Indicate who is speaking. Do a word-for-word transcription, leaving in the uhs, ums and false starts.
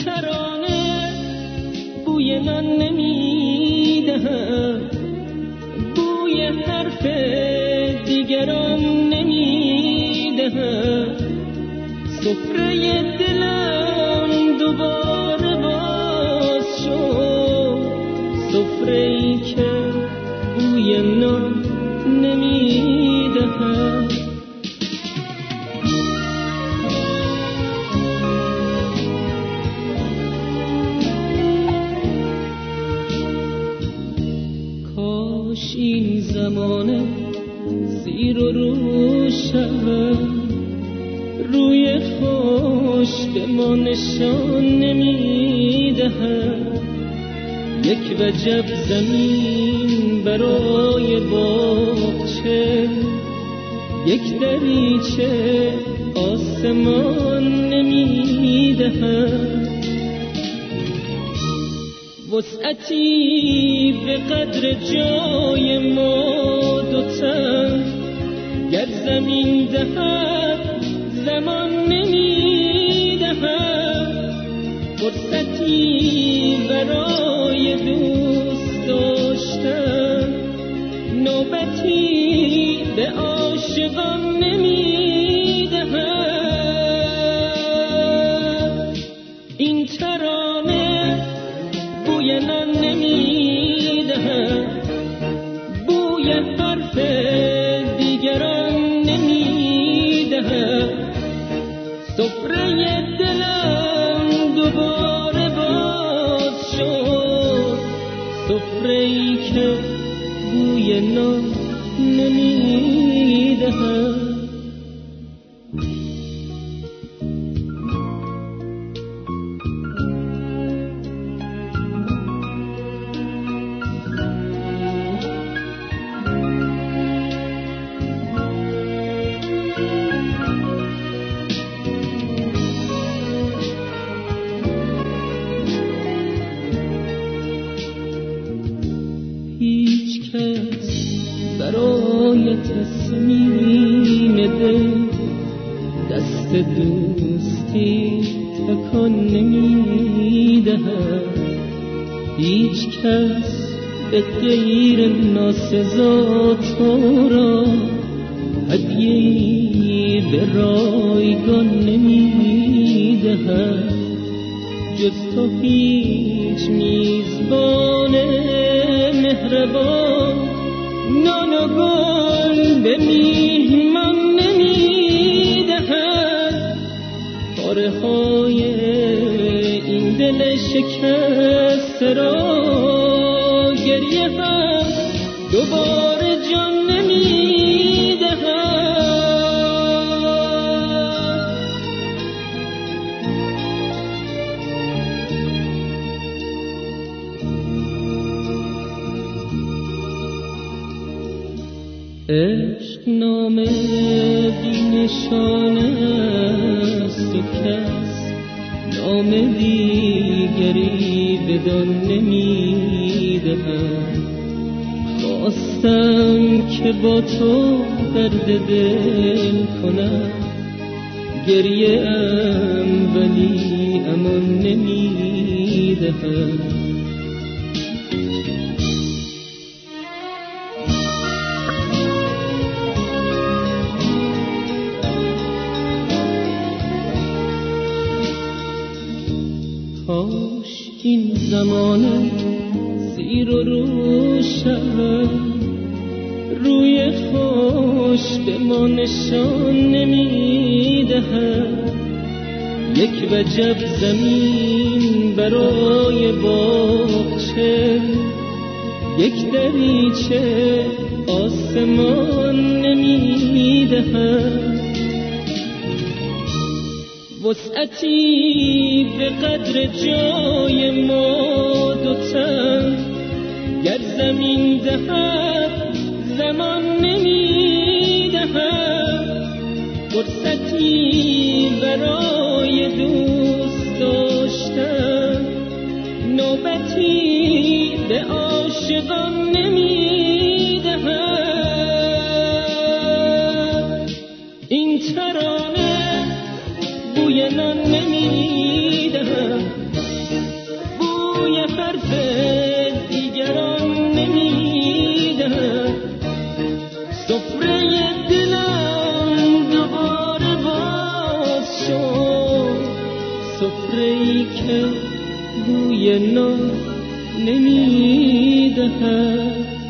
Speaker 1: ترانه بوی نان نمیدهم، بوی حرف دیگران نمیدهم. سفره دلم دوباره باز شد، سفره‌ای که بوی نان نمیدهم. کاش این زمانه زیر و رو شود، روی خوش به ما نشان نمیدهد. یک وجب زمین برای باغچه، یک دریچه آسمان نمیدهد. وسعتی به قدر جای ما دوتن، گر زمین دهد زمان نمیدهد. فرصتی برای دوست داشتن، نوبتی به عاشقان نمیدهد. این ترانه بوی نان نمیدهد، بوی حرف دیگران نمیدهد. سفره دلم دوباره باز شد، سفره‌ای که بوی نان نمیدهد. هیچ کس برای تصمیم دل دست دوستی تکان نمیدهد. هیچ کس به غیر ناسزا تو را هدیه‌ای به رایگان نمیدهد. جز تو هیچ میزبان مهربان نان و گل به میهمان نمیدهد. پاره های این دل شکسته را گریه هم دوباره جان نمیدهد. عشق نامه بی نشانه است و کس نام دیگری بدان نمیدهم. خواستم که با تو درد دل کنم، گریه ام ولی امان نمیدهم. کاش این زمانه زیر و رو شود، روی خوش به ما نشان نمیدهد. یک وجب زمین برای باغچه، یک دریچه آسمان نمیدهد. وسعتی به قدر جای ما دوتن، گر زمین دهد زمان نمیدهد. فرصتی برای دوست داشتن، نوبتی به عاشقان نمیدهد. این ترانه بوی نان نمیدهد، ای که بوی نو نمیدهد.